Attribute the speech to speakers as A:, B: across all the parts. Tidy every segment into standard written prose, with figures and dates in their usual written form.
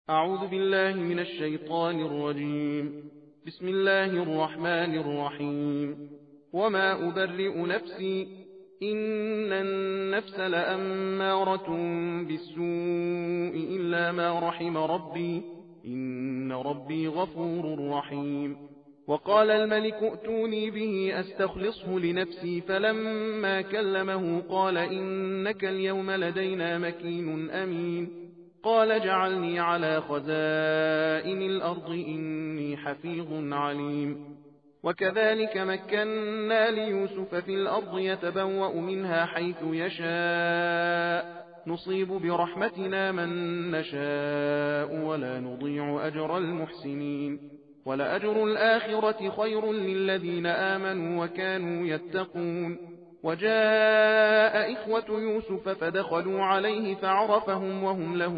A: أعوذ بالله من الشيطان الرجيم. بسم الله الرحمن الرحيم. وما أبرئ نفسي إن النفس لأمارة بالسوء إلا ما رحم ربي إن ربي غفور رحيم. وقال الملك ائتوني به أستخلصه لنفسي فلما كلمه قال إنك اليوم لدينا مكين أمين. قال اجعلني على خزائن الأرض إني حفيظ عليم. وكذلك مكنا ليوسف في الأرض يتبوأ منها حيث يشاء نصيب برحمتنا من نشاء ولا نضيع أجر المحسنين. ولأجر الآخرة خير للذين آمنوا وكانوا يتقون. وجاء إخوة يوسف فدخلوا عليه فعرفهم وهم له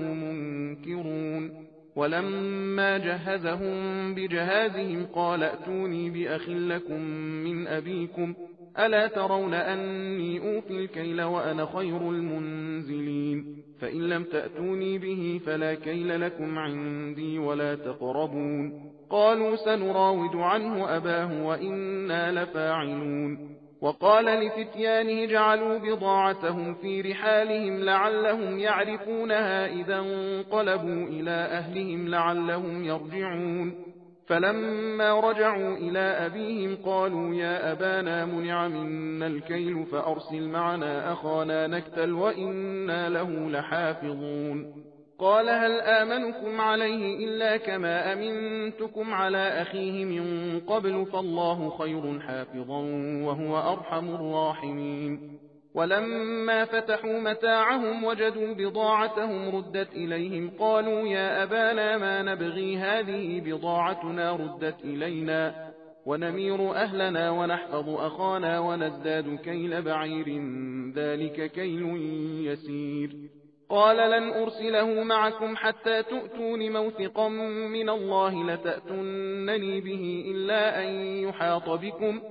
A: منكرون. ولما جهزهم بجهازهم قال ائتوني بأخ لكم من أبيكم ألا ترون أني أوفي الكيل وأنا خير المنزلين. فإن لم تأتوني به فلا كيل لكم عندي ولا تقربون. قالوا سنراود عنه أباه وإنا لفاعلون. وقال لفتيانه جعلوا بضاعتهم في رحالهم لعلهم يعرفونها إذا انقلبوا إلى أهلهم لعلهم يرجعون. فلما رجعوا إلى أبيهم قالوا يا أبانا منع منا الكيل فأرسل معنا أخانا نكتل وإنا له لحافظون. قال هل آمنكم عليه إلا كما أمنتكم على أخيه من قبل فالله خير حافظا وهو أرحم الراحمين. ولما فتحوا متاعهم وجدوا بضاعتهم ردت إليهم قالوا يا أبانا ما نبغي هذه بضاعتنا ردت إلينا ونمير أهلنا ونحفظ أخانا ونزداد كيل بعير ذلك كيل يسير. قال لن أرسله معكم حتى تؤتون موثقا من الله لتأتونني به إلا أن يحاط بكم.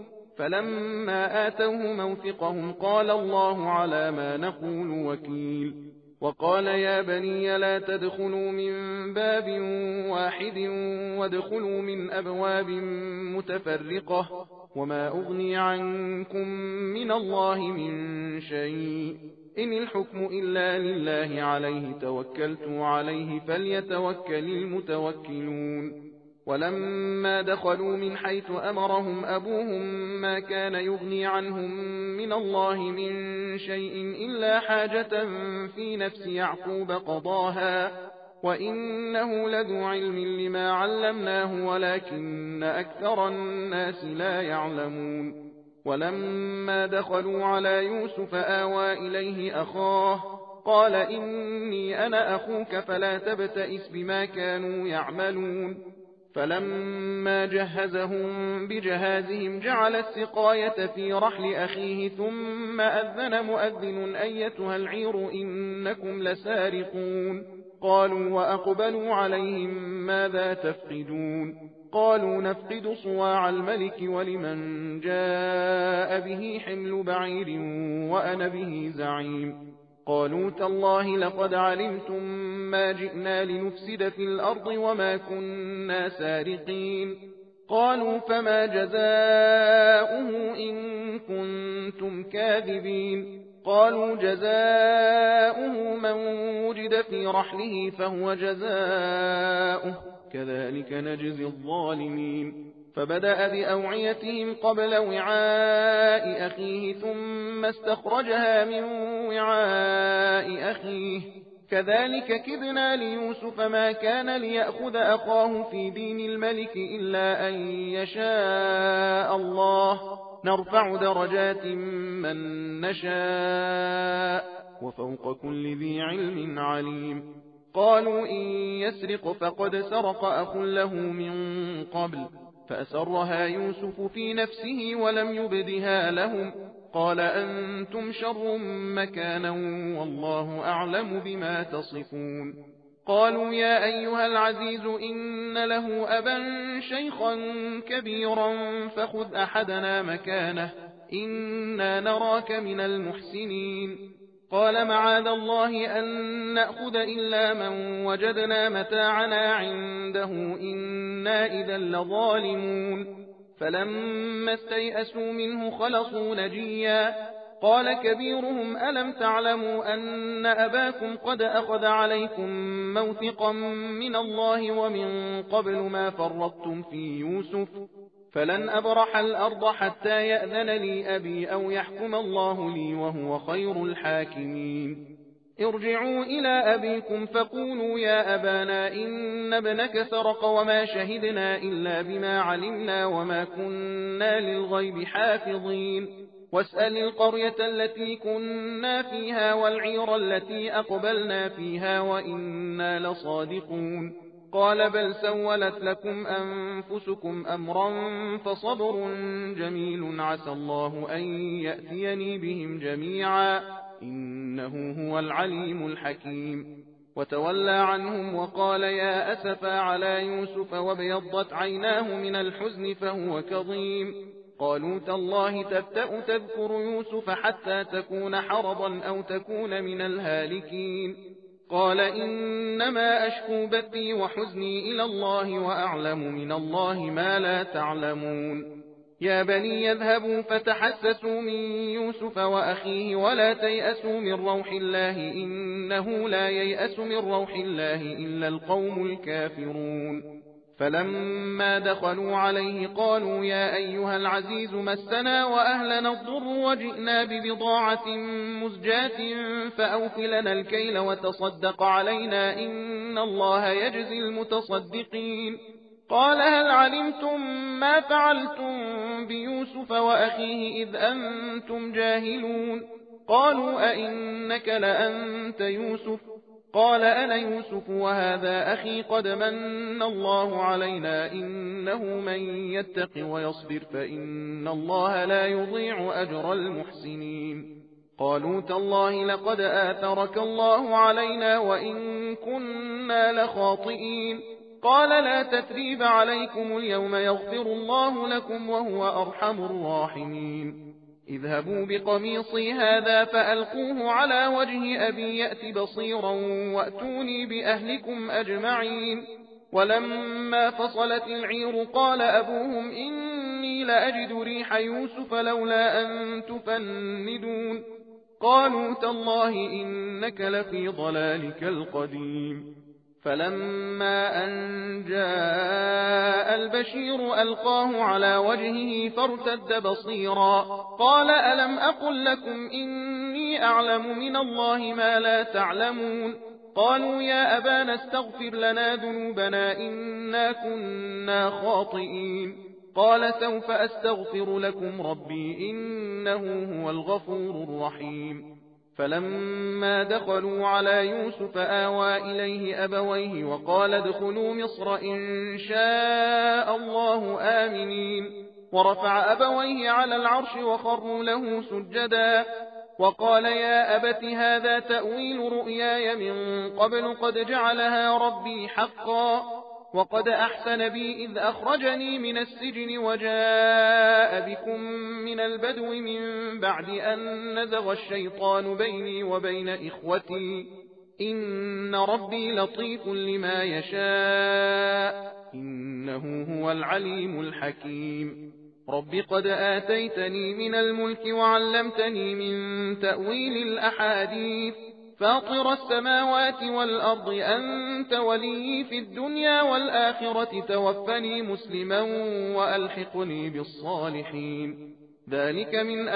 A: فلما آتوه موثقهم قال الله على ما نقول وكيل. وقال يا بني لا تدخلوا من باب واحد وادخلوا من أبواب متفرقة وما أغني عنكم من الله من شيء إن الحكم إلا لله عليه توكلت عليه فليتوكل المتوكلون. ولما دخلوا من حيث أمرهم أبوهم ما كان يغني عنهم من الله من شيء إلا حاجة في نفس يعقوب قضاها وإنه لذو علم لما علمناه ولكن أكثر الناس لا يعلمون. ولما دخلوا على يوسف آوى إليه أخاه قال إني أنا أخوك فلا تبتئس بما كانوا يعملون. فلما جهزهم بجهازهم جعل السقاية في رحل أخيه ثم أذن مؤذن أيتها العير إنكم لسارقون. قالوا وأقبلوا عليهم ماذا تفقدون. قالوا نفقد صواع الملك ولمن جاء به حمل بعير وأنا به زعيم. قالوا تالله لقد علمتم ما جئنا لنفسد في الأرض وما كنا سارقين. قالوا فما جزاؤه إن كنتم كاذبين. قالوا جزاؤه من وجد في رحله فهو جزاؤه كذلك نجزي الظالمين. فبدأ بأوعيتهم قبل وعاء أخيه ثم استخرجها من وعاء أخيه كذلك كدنا ليوسف ما كان ليأخذ أخاه في دين الملك إلا أن يشاء الله نرفع درجات من نشاء وفوق كل ذي علم عليم. قالوا إن يسرق فقد سرق أخ له من قبل فأسرها يوسف في نفسه ولم يبدها لهم قال أنتم شر مكانا والله أعلم بما تصفون. قالوا يا أيها العزيز إن له أبا شيخا كبيرا فخذ أحدنا مكانه إنا نراك من المحسنين. قال معاذ الله أن نأخذ إلا من وجدنا متاعنا عنده إنا إذا لظالمون فلما استيئسوا منه خلصوا نجيا قال كبيرهم ألم تعلموا أن أباكم قد أخذ عليكم موثقا من الله ومن قبل ما فرطتم في يوسف فلن أبرح الأرض حتى يأذن لي أبي أو يحكم الله لي وهو خير الحاكمين ارجعوا إلى أبيكم فقولوا يا أبانا إن ابنك سرق وما شهدنا إلا بما علمنا وما كنا للغيب حافظين واسأل القرية التي كنا فيها والعير التي أقبلنا فيها وإنا لصادقون قال بل سولت لكم أنفسكم أمرا فصبر جميل عسى الله أن يأتيني بهم جميعا إنه هو العليم الحكيم وتولى عنهم وقال يا أسفا على يوسف وابيضت عيناه من الحزن فهو كظيم قالوا تالله تفتأ تذكر يوسف حتى تكون حرضا أو تكون من الهالكين قال إنما أشكو بثي وحزني إلى الله وأعلم من الله ما لا تعلمون يا بني يذهبوا فتحسسوا من يوسف وأخيه ولا تيأسوا من روح الله إنه لا ييأس من روح الله إلا القوم الكافرون فلما دخلوا عليه قالوا يا أيها العزيز مسنا وأهلنا الضر وجئنا ببضاعة مزجاة فأوف لنا الكيل وتصدق علينا إن الله يجزي المتصدقين قال هل علمتم ما فعلتم بيوسف وأخيه إذ أنتم جاهلون قالوا أئنك لأنت يوسف قال أنا يوسف وهذا أخي قد من الله علينا إنه من يتق ويصبر فإن الله لا يضيع أجر المحسنين قالوا تالله لقد آثرك الله علينا وإن كنا لخاطئين قال لا تثريب عليكم اليوم يغفر الله لكم وهو أرحم الراحمين اذهبوا بقميصي هذا فألقوه على وجه أبي يأت بصيرا وأتوني بأهلكم أجمعين ولما فصلت العير قال أبوهم إني لأجد ريح يوسف لولا أن تفندون قالوا تالله إنك لفي ضلالك القديم فلما أن جاء البشير ألقاه على وجهه فارتد بصيرا قال ألم أقل لكم إني أعلم من الله ما لا تعلمون قالوا يا أبانا استغفر لنا ذنوبنا إنا كنا خاطئين قال سوف أستغفر لكم ربي إنه هو الغفور الرحيم فلما دخلوا على يوسف آوى إليه أبويه وقال ادخلوا مصر إن شاء الله آمنين ورفع أبويه على العرش وخروا له سجدا وقال يا أبت هذا تأويل رؤياي من قبل قد جعلها ربي حقا وقد أحسن بي إذ أخرجني من السجن وجاء بكم من البدو من بعد أن نزغ الشيطان بيني وبين إخوتي إن ربي لطيف لما يشاء إنه هو العليم الحكيم رب قد آتيتني من الملك وعلمتني من تأويل الأحاديث فاطر السماوات والأرض أنت ولي في الدنيا والآخرة توفني مسلما وألحقني بالصالحين ذلك من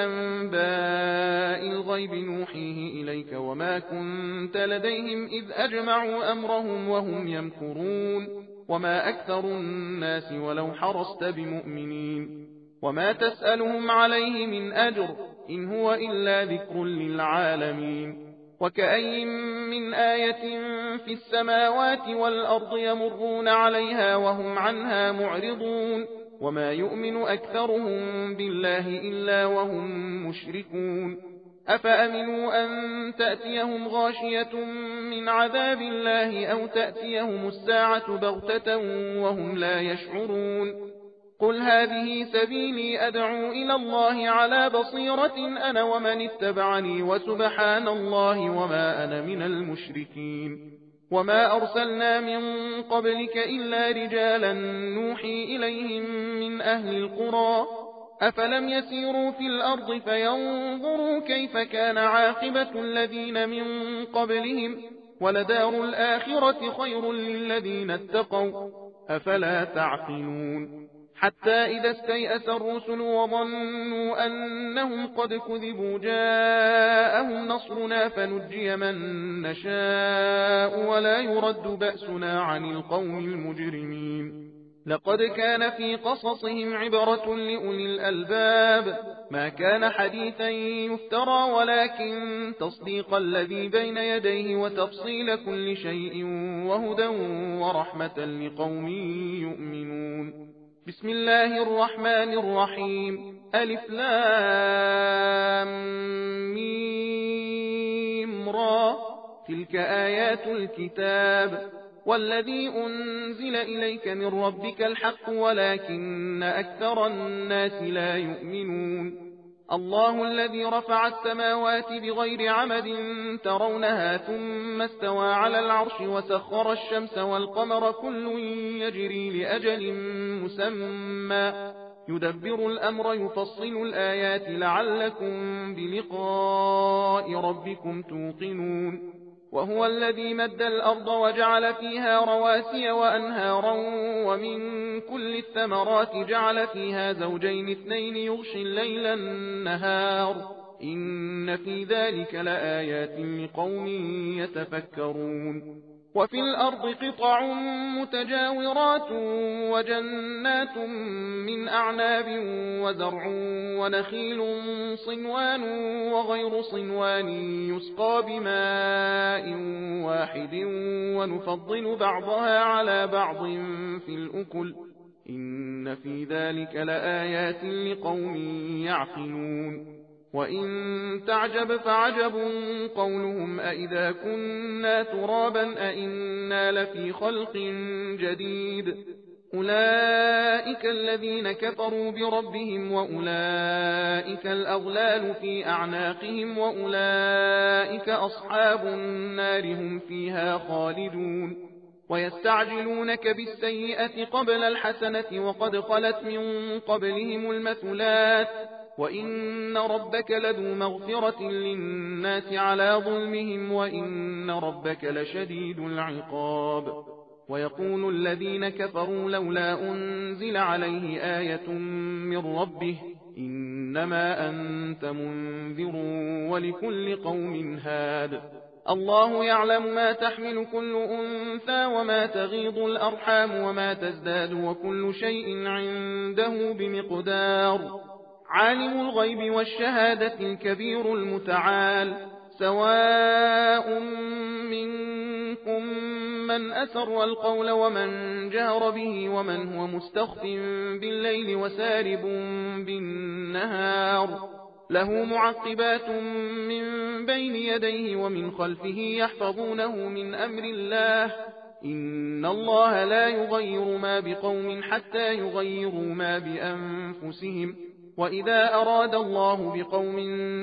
A: أنباء الغيب نوحيه إليك وما كنت لديهم إذ أجمعوا أمرهم وهم يمكرون وما أكثر الناس ولو حرصت بمؤمنين وما تسألهم عليه من أجر إن هو إلا ذكر للعالمين وكأي من آية في السماوات والأرض يمرون عليها وهم عنها معرضون وما يؤمن أكثرهم بالله إلا وهم مشركون أفأمنوا أن تأتيهم غاشية من عذاب الله أو تأتيهم الساعة بغتة وهم لا يشعرون قل هذه سبيلي أدعو إلى الله على بصيرة أنا ومن اتبعني وسبحان الله وما أنا من المشركين وما أرسلنا من قبلك إلا رجالا نوحي إليهم من أهل القرى أفلم يسيروا في الأرض فينظروا كيف كان عاقبة الذين من قبلهم ولدار الآخرة خير للذين اتقوا أفلا تعقلون حتى إذا استيأس الرسل وظنوا أنهم قد كذبوا جاءهم نصرنا فنجي من نشاء ولا يرد بأسنا عن القوم المجرمين لقد كان في قصصهم عبرة لأولي الألباب ما كان حديثا يفترى ولكن تصديق الذي بين يديه وتفصيل كل شيء وهدى ورحمة لقوم يؤمنون بسم الله الرحمن الرحيم ألف لام ميم را تلك آيات الكتاب والذي أنزل إليك من ربك الحق ولكن أكثر الناس لا يؤمنون الله الذي رفع السماوات بغير عمد ترونها ثم استوى على العرش وسخر الشمس والقمر كل يجري لأجل مسمى يدبر الأمر يفصل الآيات لعلكم بلقاء ربكم توقنون وهو الذي مد الأرض وجعل فيها رواسي وأنهارا ومن كل الثمرات جعل فيها زوجين اثنين يغشي الليل النهار إن في ذلك لآيات لقوم يتفكرون وفي الأرض قطع متجاورات وجنات من أعناب وزرع ونخيل صنوان وغير صنوان يسقى بماء واحد ونفضل بعضها على بعض في الأكل إن في ذلك لآيات لقوم يعقلون وإن تعجب فعجب قولهم أئذا كنا ترابا أئنا لفي خلق جديد أولئك الذين كفروا بربهم وأولئك الأغلال في أعناقهم وأولئك أصحاب النار هم فيها خالدون ويستعجلونك بالسيئة قبل الحسنة وقد خلت من قبلهم المثلات وإن ربك لذو مغفرة للناس على ظلمهم وإن ربك لشديد العقاب ويقول الذين كفروا لولا أنزل عليه آية من ربه إنما أنت منذر ولكل قوم هاد الله يعلم ما تحمل كل أنثى وما تغيض الأرحام وما تزداد وكل شيء عنده بمقدار عالم الغيب والشهادة الكبير المتعال سواء منكم من أسر القول ومن جهر به ومن هو مستخف بالليل وسارب بالنهار له معقبات من بين يديه ومن خلفه يحفظونه من أمر الله إن الله لا يغير ما بقوم حتى يغيروا ما بأنفسهم وإذا أراد الله بقوم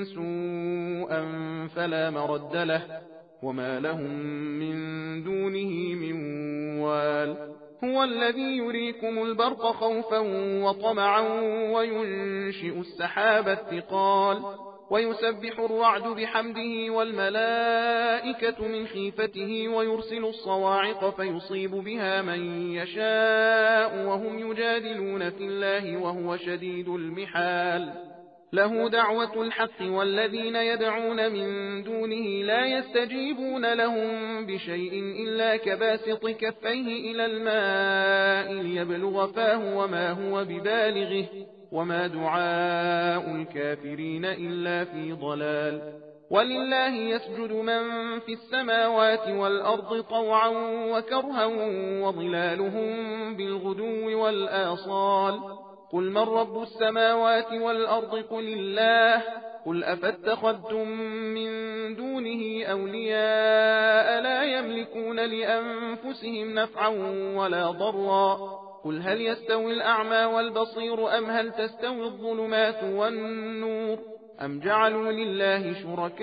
A: سوءا فلا مرد له وما لهم من دونه من وال هو الذي يريكم البرق خوفا وطمعا وينشئ السحاب الثقال ويسبح الرعد بحمده والملائكة من خيفته ويرسل الصواعق فيصيب بها من يشاء وهم يجادلون في الله وهو شديد المحال له دعوة الحق والذين يدعون من دونه لا يستجيبون لهم بشيء إلا كباسط كفيه إلى الماء ليبلغ فاه وما هو ببالغه وما دعاء الكافرين إلا في ضلال ولله يسجد من في السماوات والأرض طوعا وكرها وظلالهم بالغدو والآصال قل من رب السماوات والأرض قل الله قل أفاتخذتم من دونه أولياء لا يملكون لأنفسهم نفعا ولا ضرا قل هل يستوي الأعمى والبصير أم هل تستوي الظلمات والنور أم جعلوا لله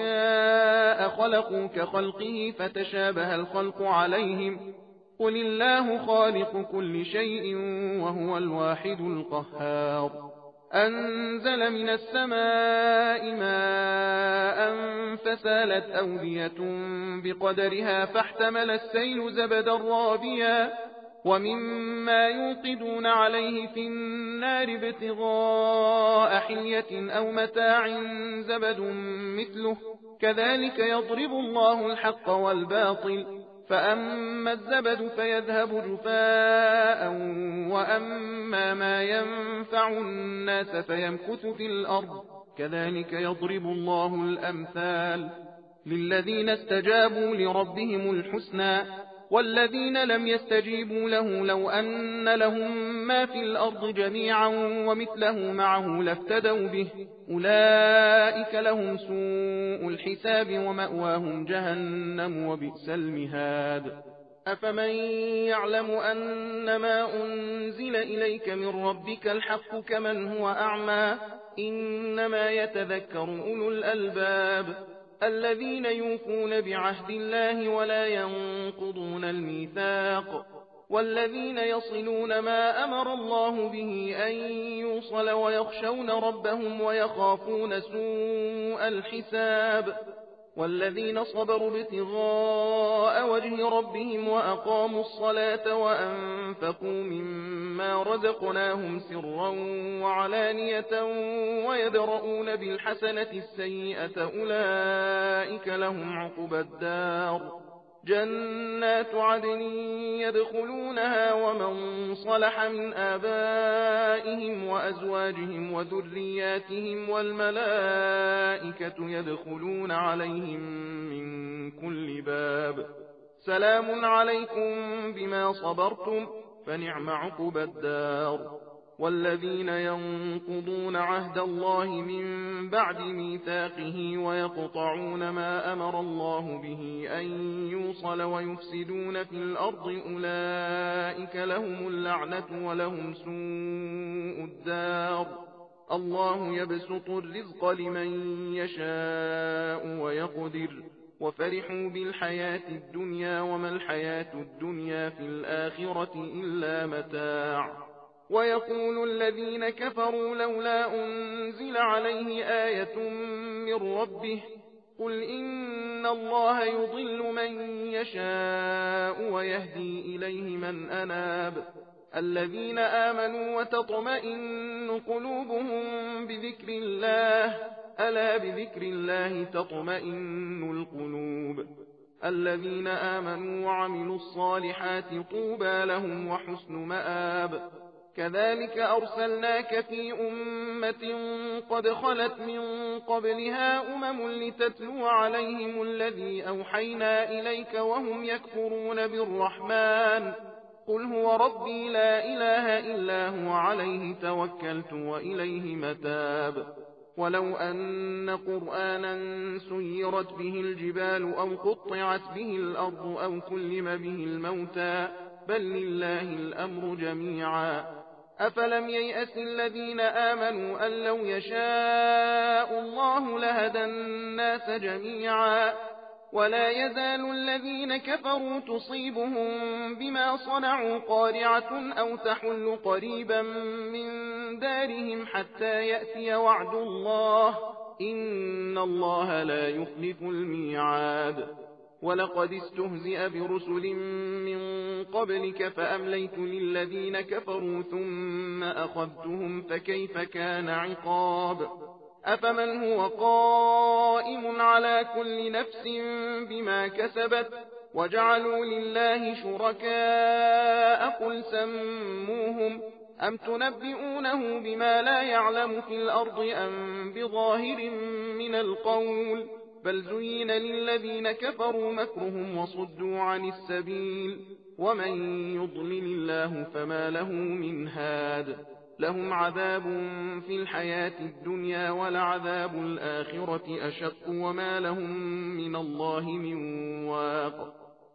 A: شركاء خلقوا كخلقه فتشابه الخلق عليهم قل الله خالق كل شيء وهو الواحد القهار أنزل من السماء ماء فسالت أودية بقدرها فاحتمل السيل زبدا رابيا ومما يوقدون عليه في النار ابتغاء حلية أو متاع زبد مثله كذلك يضرب الله الحق والباطل فأما الزبد فيذهب جفاء وأما ما ينفع الناس فيمكث في الأرض كذلك يضرب الله الأمثال للذين استجابوا لربهم الحسنى والذين لم يستجيبوا له لو أن لهم ما في الأرض جميعا ومثله معه لافتدوا به أولئك لهم سوء الحساب ومأواهم جهنم وبئس المهاد أفمن يعلم أن ما أنزل إليك من ربك الحق كمن هو أعمى إنما يتذكر أولو الألباب الذين يوفون بعهد الله ولا ينقضون الميثاق والذين يصلون ما أمر الله به أن يوصل ويخشون ربهم ويخافون سوء الحساب والذين صبروا ابتغاء وجه ربهم وأقاموا الصلاة وأنفقوا مما رزقناهم سرا وعلانية ويدرؤون بالحسنة السيئة أولئك لهم عقبى الدار جنات عدن يدخلونها ومن صلح من آبائهم وأزواجهم وذرياتهم والملائكة يدخلون عليهم من كل باب سلام عليكم بما صبرتم فنعم عقبى الدار والذين ينقضون عهد الله من بعد ميثاقه ويقطعون ما أمر الله به أن يوصل ويفسدون في الأرض أولئك لهم اللعنة ولهم سوء الدار الله يبسط الرزق لمن يشاء ويقدر وفرحوا بالحياة الدنيا وما الحياة الدنيا في الآخرة إلا متاع ويقول الذين كفروا لولا أنزل عليه آية من ربه قل إن الله يضل من يشاء ويهدي إليه من أناب الذين آمنوا وتطمئن قلوبهم بذكر الله ألا بذكر الله تطمئن القلوب الذين آمنوا وعملوا الصالحات طوبى لهم وحسن مآب كذلك أرسلناك في أمة قد خلت من قبلها لتتلو عليهم الذي أوحينا إليك وهم يكفرون بالرحمن قل هو ربي لا إله إلا هو عليه توكلت وإليه متاب ولو أن قرآنا سيرت به الجبال أو قطعت به الأرض أو كلم به الموتى بل لله الأمر جميعا أفلم ييأس الذين آمنوا أن لو يشاء الله لهدى الناس جميعا ولا يزال الذين كفروا تصيبهم بما صنعوا قارعة أو تحل قريبا من دارهم حتى يأتي وعد الله إن الله لا يخلف الميعاد ولقد استهزئ برسل من قبلك فأمليت للذين كفروا ثم أخذتهم فكيف كان عقاب أفمن هو قائم على كل نفس بما كسبت وجعلوا لله شركاء قل سموهم أم تنبئونه بما لا يعلم في الأرض أم بظاهر من القول بل زين للذين كفروا مكرهم وصدوا عن السبيل ومن يضلل الله فما له من هاد لهم عذاب في الحياة الدنيا ولعذاب الآخرة أشق وما لهم من الله من واق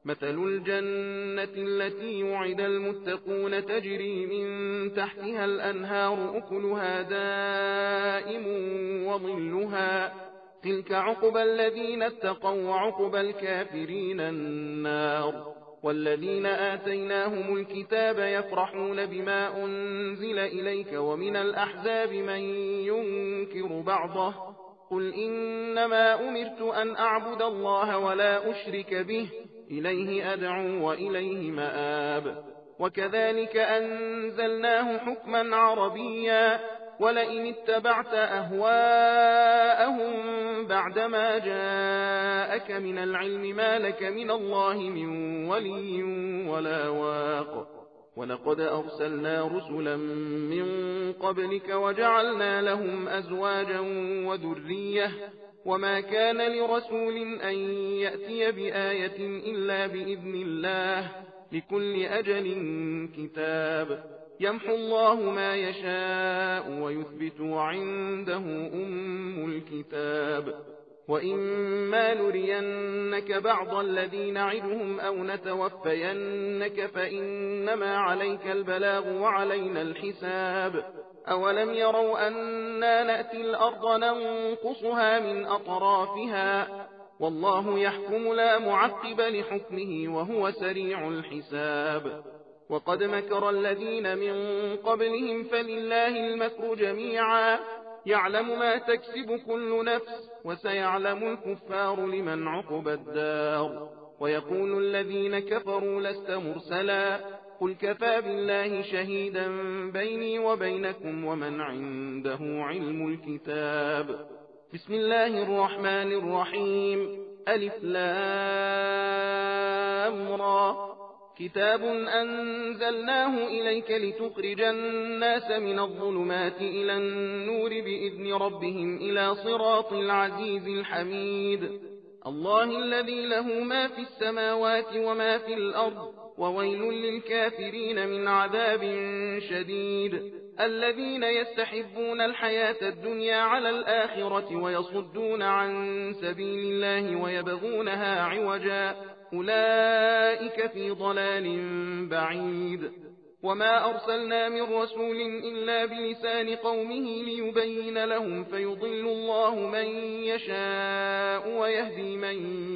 A: مثل الجنة التي يوعد المتقون تجري من تحتها الأنهار أكلها دائم وظلها تلك عقبى الذين اتقوا وعقبى الكافرين النار والذين آتيناهم الكتاب يفرحون بما أنزل إليك ومن الأحزاب من ينكر بعضه قل إنما أمرت أن أعبد الله ولا أشرك به إليه أدعو وإليه مآب وكذلك أنزلناه حكما عربيا ولئن اتبعت أهواءهم بعدما جاءك من العلم ما لك من الله من ولي ولا واق ولقد أرسلنا رسلا من قبلك وجعلنا لهم أزواجا وذرية وما كان لرسول أن يأتي بآية إلا بإذن الله لكل أجل كتاب يمحو الله ما يشاء ويثبت عنده أم الكتاب وإما نرينك بعض الذي نعدهم أو نتوفينك فإنما عليك البلاغ وعلينا الحساب أولم يروا أنا نأتي الأرض ننقصها من أطرافها والله يحكم لا معقب لحكمه وهو سريع الحساب وقد مكر الذين من قبلهم فلله المكر جميعا يعلم ما تكسب كل نفس وسيعلم الكفار لمن عقب الدار ويقول الذين كفروا لست مرسلا قل كفى بالله شهيدا بيني وبينكم ومن عنده علم الكتاب بسم الله الرحمن الرحيم ألف لام را كتاب أنزلناه إليك لتخرج الناس من الظلمات إلى النور بإذن ربهم إلى صراط العزيز الحميد الله الذي له ما في السماوات وما في الأرض وويل للكافرين من عذاب شديد الذين يستحبون الحياة الدنيا على الآخرة ويصدون عن سبيل الله ويبغونها عوجا أولئك في ضلال بعيد وما أرسلنا من رسول إلا بلسان قومه ليبين لهم فيضل الله من يشاء ويهدي من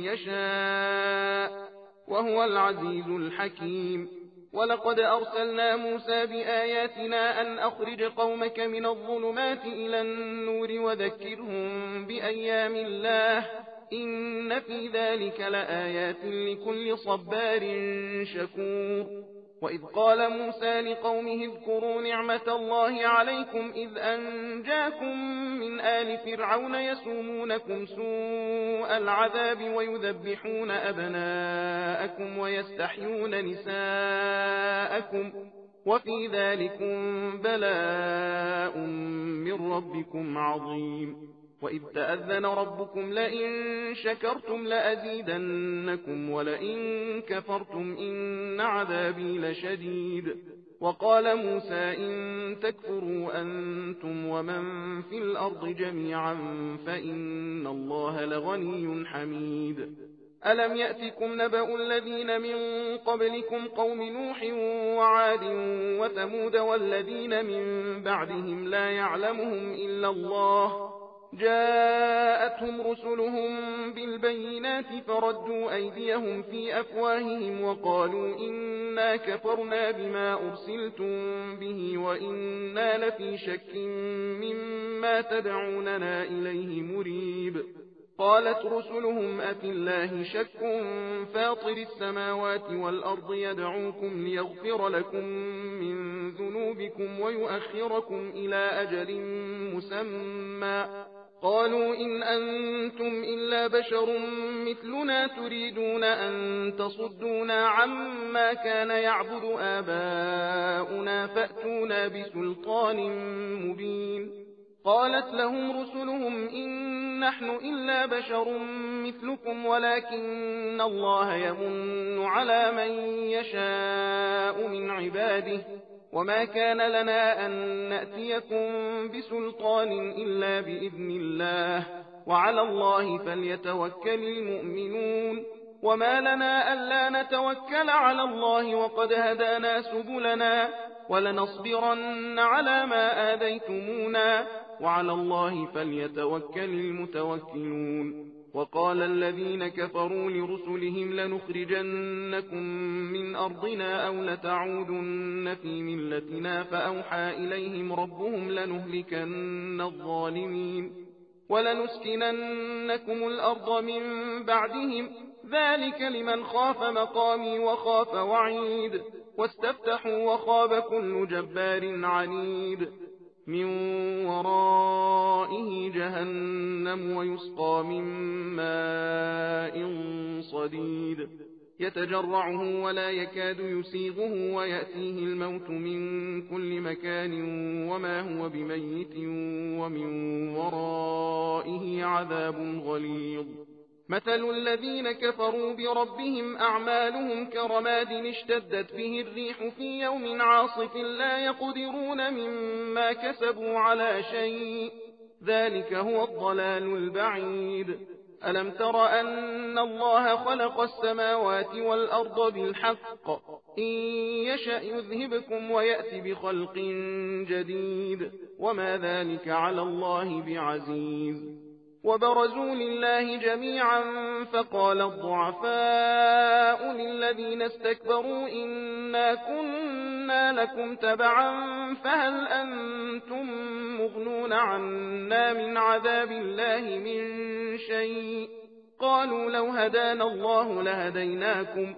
A: يشاء وهو العزيز الحكيم ولقد أرسلنا موسى بآياتنا أن أخرج قومك من الظلمات إلى النور وذكرهم بأيام الله إن في ذلك لآيات لكل صبار شكور وإذ قال موسى لقومه اذكروا نعمة الله عليكم إذ أنجاكم من آل فرعون يسومونكم سوء العذاب ويذبحون أبناءكم ويستحيون نساءكم وفي ذلكم بلاء من ربكم عظيم وإذ تأذن ربكم لئن شكرتم لأزيدنكم ولئن كفرتم إن عذابي لشديد وقال موسى إن تكفروا أنتم ومن في الأرض جميعا فإن الله لغني حميد ألم يأتكم نبأ الذين من قبلكم قوم نوح وعاد وثمود والذين من بعدهم لا يعلمهم إلا الله جاءتهم رسلهم بالبينات فردوا أيديهم في أفواههم وقالوا إنا كفرنا بما أرسلتم به وإنا لفي شك مما تدعوننا إليه مريب قالت رسلهم أفي الله شك فاطر السماوات والأرض يدعوكم ليغفر لكم من ذنوبكم ويؤخركم إلى أجل مسمى قالوا إن أنتم إلا بشر مثلنا تريدون أن تصدونا عما كان يعبد آباؤنا فأتونا بسلطان مبين قالت لهم رسلهم إن نحن إلا بشر مثلكم ولكن الله يمن على من يشاء من عباده وما كان لنا أن نأتيكم بسلطان إلا بإذن الله وعلى الله فليتوكل المؤمنون وما لنا ألا نتوكل على الله وقد هدانا سبلنا ولنصبرن على ما آذيتمونا وعلى الله فليتوكل المتوكلون. وقال الذين كفروا لرسلهم لنخرجنكم من أرضنا أو لتعودن في ملتنا فأوحى إليهم ربهم لنهلكن الظالمين ولنسكننكم الأرض من بعدهم ذلك لمن خاف مقامي وخاف وعيد واستفتحوا وخاب كل جبار عنيد من ورائه جهنم ويسقى من ماء صديد يتجرعه ولا يكاد يسيغه ويأتيه الموت من كل مكان وما هو بميت ومن ورائه عذاب غليظ. مثل الذين كفروا بربهم أعمالهم كرماد اشتدت به الريح في يوم عاصف لا يقدرون مما كسبوا على شيء ذلك هو الضلال البعيد. ألم تر أن الله خلق السماوات والأرض بالحق إن يشأ يذهبكم ويأتي بخلق جديد وما ذلك على الله بعزيز. وبرزوا لله جميعا فقال الضعفاء للذين استكبروا إنا كنا لكم تبعا فهل أنتم مغنون عنا من عذاب الله من شيء قالوا لو هدانا الله لهديناكم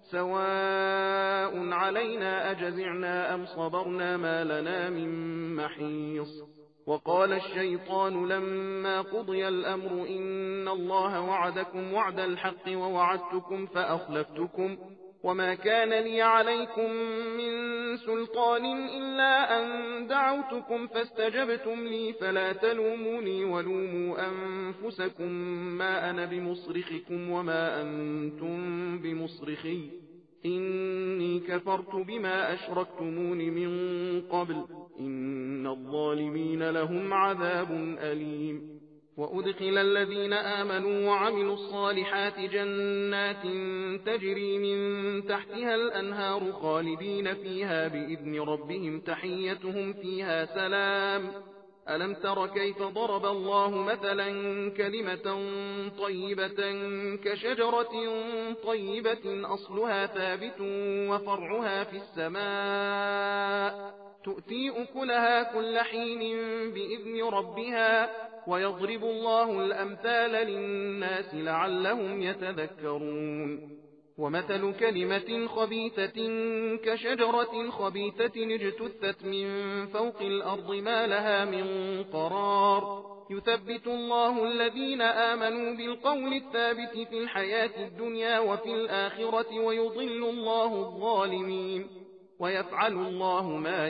A: سواء علينا أجزعنا أم صبرنا ما لنا من محيص. وقال الشيطان لما قضي الأمر إن الله وعدكم وعد الحق ووعدتكم فأخلفتكم وما كان لي عليكم من سلطان إلا أن دعوتكم فاستجبتم لي فلا تلوموني ولوموا أنفسكم ما أنا بمصرخكم وما أنتم بمصرخي إني كفرت بما أشركتمون من قبل إن الظالمين لهم عذاب أليم. وأدخل الذين آمنوا وعملوا الصالحات جنات تجري من تحتها الأنهار خالدين فيها بإذن ربهم تحيتهم فيها سلام. ألم تر كيف ضرب الله مثلا كلمة طيبة كشجرة طيبة أصلها ثابت وفرعها في السماء تؤتي أكلها كل حين بإذن ربها ويضرب الله الأمثال للناس لعلهم يتذكرون. ومثل كلمة خبيثة كشجرة خبيثة اجتثت من فوق الأرض ما لها من قرار يثبت الله الذين آمنوا بالقول الثابت في الحياة الدنيا وفي الآخرة ويضل الله الظالمين ويفعل الله ما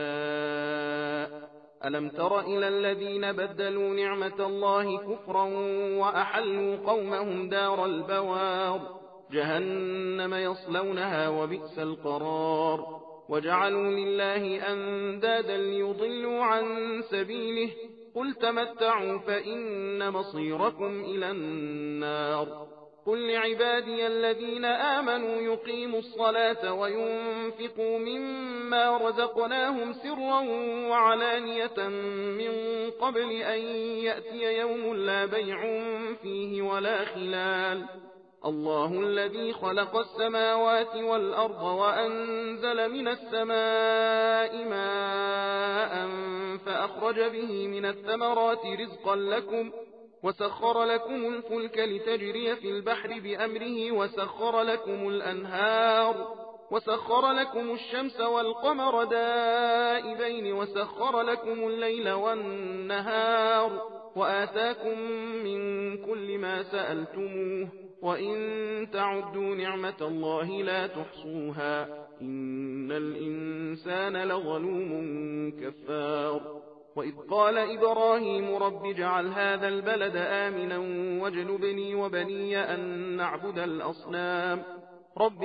A: يشاء. ألم تر إلى الذين بدلوا نعمة الله كفرا وأحلوا قومهم دار البوار جهنم يصلونها وبئس القرار وجعلوا لله أندادا ليضلوا عن سبيله قل تمتعوا فإن مصيركم إلى النار. قل لعبادي الذين آمنوا يقيموا الصلاة وينفقوا مما رزقناهم سرا وعلانية من قبل أن يأتي يوم لا بيع فيه ولا خلال. الله الذي خلق السماوات والأرض وأنزل من السماء ماء فأخرج به من الثمرات رزقا لكم وسخر لكم الفلك لتجري في البحر بأمره وسخر لكم الأنهار وسخر لكم الشمس والقمر دائبين وسخر لكم الليل والنهار وآتاكم من كل ما سألتموه وإن تعدوا نعمة الله لا تحصوها إن الإنسان لظلوم كفار. وإذ قال إبراهيم رب اجعل هذا البلد آمنا واجنبني وبني أن نعبد الأصنام رب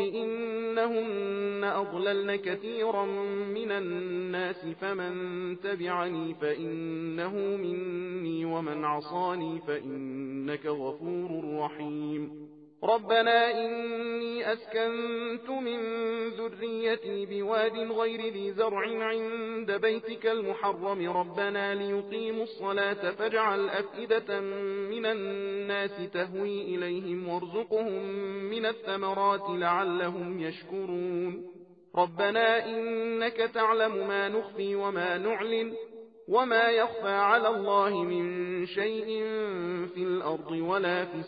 A: إنهن أضللن كثيرا من الناس فمن تبعني فإنه مني ومن عصاني فإنك غفور رحيم. ربنا إني أسكنت من ذريتي بواد غير ذي زرع عند بيتك المحرم ربنا ليقيموا الصلاة فاجعل أفئدة من الناس تهوي إليهم وارزقهم من الثمرات لعلهم يشكرون ربنا إنك تعلم ما نخفي وما نعلن وما يخفى على الله من شيء في الأرض ولا في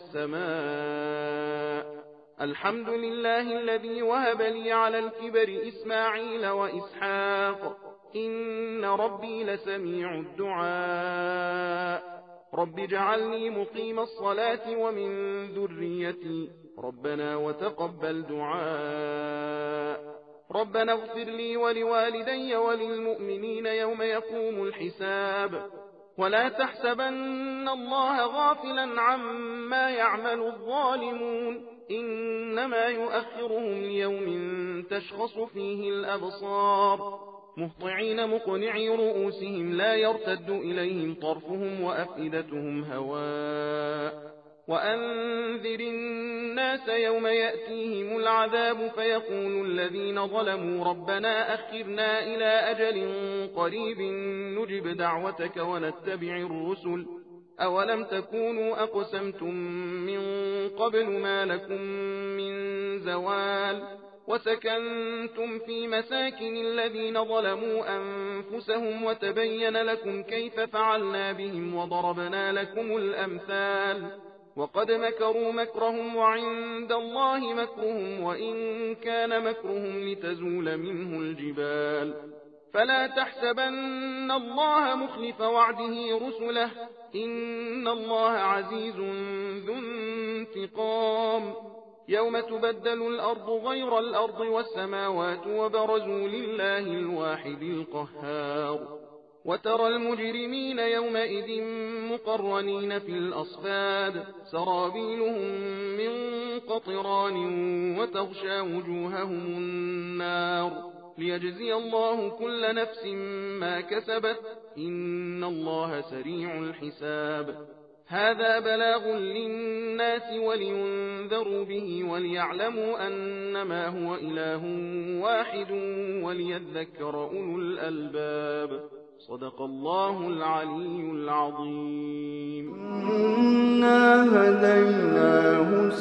A: السماء الحمد لله الذي وهب لي على الكبر إسماعيل وإسحاق إن ربي لسميع الدعاء رب اجعلني مقيم الصلاة ومن ذريتي ربنا وتقبل دعاء ربنا اغفر لي ولوالدي وللمؤمنين يوم يقوم الحساب ولا تحسبن الله غافلا عما يعمل الظالمون إنما يؤخرهم ليوم تشخص فيه الأبصار مهطعين مقنعي رؤوسهم لا يرتد إليهم طرفهم وأفئدتهم هواء وأنذر الناس يوم يأتيهم العذاب فيقول الذين ظلموا ربنا أخرنا إلى أجل قريب نجب دعوتك ونتبع الرسل أولم تكونوا أقسمتم من قبل ما لكم من زوال وسكنتم في مساكن الذين ظلموا أنفسهم وتبين لكم كيف فعلنا بهم وضربنا لكم الأمثال وقد مكروا مكرهم وعند الله مكرهم وإن كان مكرهم لتزول منه الجبال فلا تحسبن الله مخلف وعده رسله إن الله عزيز ذو انتقام يوم تبدل الأرض غير الأرض والسماوات وبرزوا لله الواحد القهار وترى المجرمين يومئذ مقرنين في الأصفاد سرابيلهم من قطران وتغشى وجوههم النار ليجزي الله كل نفس ما كسبت إن الله سريع الحساب هذا بلاغ للناس ولينذروا به وليعلموا أنما هو إله واحد وليذكر أولو الألباب صدق الله العلي العظيم
B: إنا هديناه